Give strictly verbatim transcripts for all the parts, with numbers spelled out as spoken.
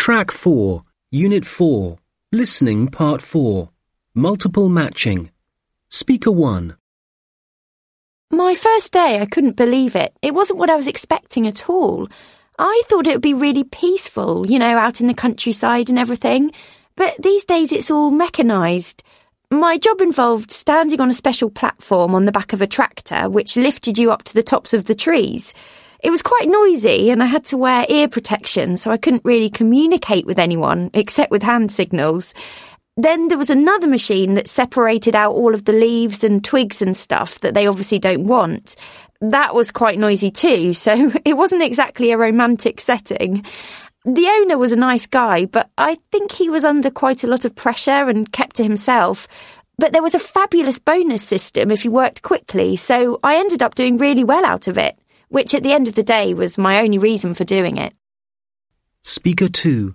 Track four, Unit four, Listening Part four, Multiple Matching. Speaker one. My first day, I couldn't believe it. It wasn't what I was expecting at all. I thought it would be really peaceful, you know, out in the countryside and everything. But these days it's all mechanised. My job involved standing on a special platform on the back of a tractor which lifted you up to the tops of the trees. It was quite noisy and I had to wear ear protection, so I couldn't really communicate with anyone except with hand signals. Then there was another machine that separated out all of the leaves and twigs and stuff that they obviously don't want. That was quite noisy too, so it wasn't exactly a romantic setting. The owner was a nice guy, but I think he was under quite a lot of pressure and kept to himself. But there was a fabulous bonus system if you worked quickly, so I ended up doing really well out of it, which at the end of the day was my only reason for doing it. Speaker two.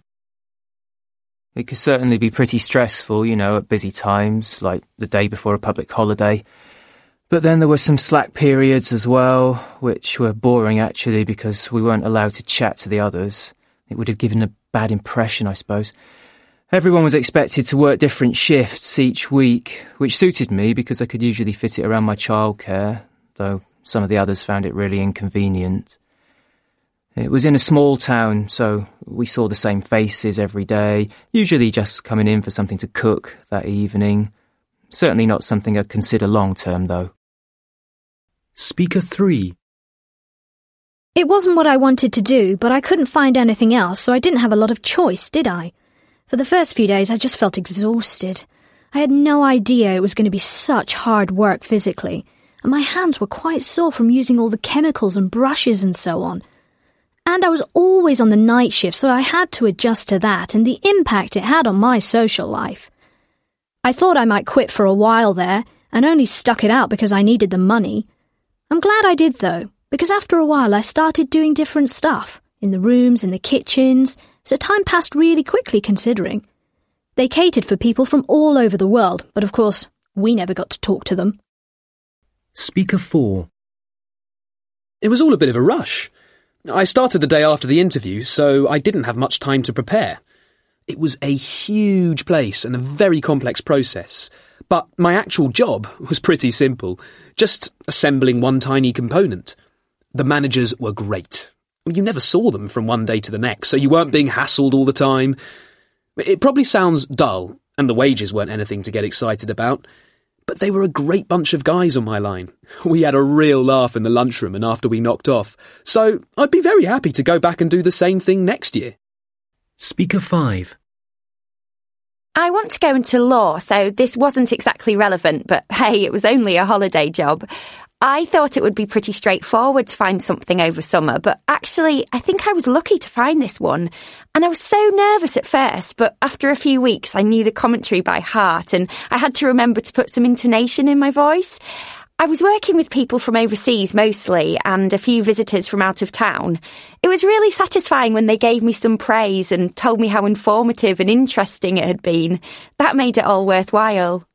It could certainly be pretty stressful, you know, at busy times, like the day before a public holiday. But then there were some slack periods as well, which were boring actually because we weren't allowed to chat to the others. It would have given a bad impression, I suppose. Everyone was expected to work different shifts each week, which suited me because I could usually fit it around my childcare, though some of the others found it really inconvenient. It was in a small town, so we saw the same faces every day, usually just coming in for something to cook that evening. Certainly not something I'd consider long-term, though. Speaker three. It wasn't what I wanted to do, but I couldn't find anything else, so I didn't have a lot of choice, did I? For the first few days, I just felt exhausted. I had no idea it was going to be such hard work physically, and my hands were quite sore from using all the chemicals and brushes and so on. And I was always on the night shift, so I had to adjust to that and the impact it had on my social life. I thought I might quit for a while there, and only stuck it out because I needed the money. I'm glad I did, though, because after a while I started doing different stuff, in the rooms, in the kitchens, so time passed really quickly considering. They catered for people from all over the world, but of course, we never got to talk to them. Speaker four. It was all a bit of a rush. I started the day after the interview, so I didn't have much time to prepare. It was a huge place and a very complex process, but my actual job was pretty simple, just assembling one tiny component. The managers were great. You never saw them from one day to the next, so you weren't being hassled all the time. It probably sounds dull, and the wages weren't anything to get excited about, but they were a great bunch of guys on my line. We had a real laugh in the lunchroom and after we knocked off, so I'd be very happy to go back and do the same thing next year. Speaker five. I want to go into law, so this wasn't exactly relevant, but hey, it was only a holiday job. I thought it would be pretty straightforward to find something over summer, but actually, I think I was lucky to find this one. And I was so nervous at first, but after a few weeks, I knew the commentary by heart, and I had to remember to put some intonation in my voice. I was working with people from overseas mostly, and a few visitors from out of town. It was really satisfying when they gave me some praise and told me how informative and interesting it had been. That made it all worthwhile.